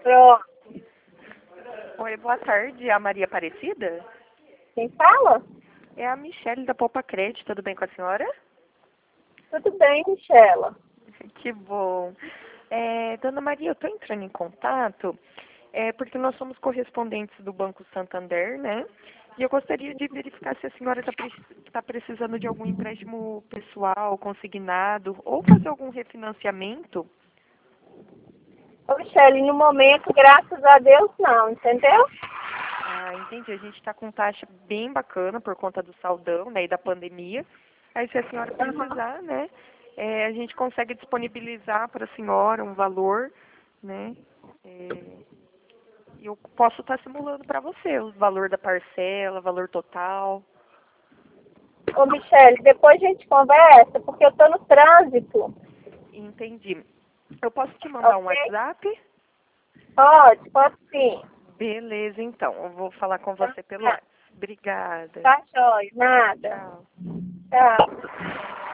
Pronto. Oi, boa tarde. É a Maria Aparecida? Quem fala? É a Michele da Poupa Crédito. Tudo bem com a senhora? Tudo bem, Michela? Que bom. Dona Maria, eu estou entrando em contato porque nós somos correspondentes do Banco Santander, né? E eu gostaria de verificar se a senhora está precisando de algum empréstimo pessoal, consignado, ou fazer algum refinanciamento. Ô, Michele, no momento, graças a Deus, não, entendeu? Ah, entendi. A gente está com taxa bem bacana por conta do saldão, né, e da pandemia. Aí, se a senhora precisar, né, a gente consegue disponibilizar para a senhora um valor, né, e eu posso estar simulando para você o valor da parcela, valor total. Ô, Michele, depois a gente conversa, porque eu tô no trânsito, Entendi. Eu posso te mandar um ok? WhatsApp? Pode sim. Beleza, então. Eu vou falar com você pelo WhatsApp. Obrigada. Tá, jóia, nada. Tchau. Tchau.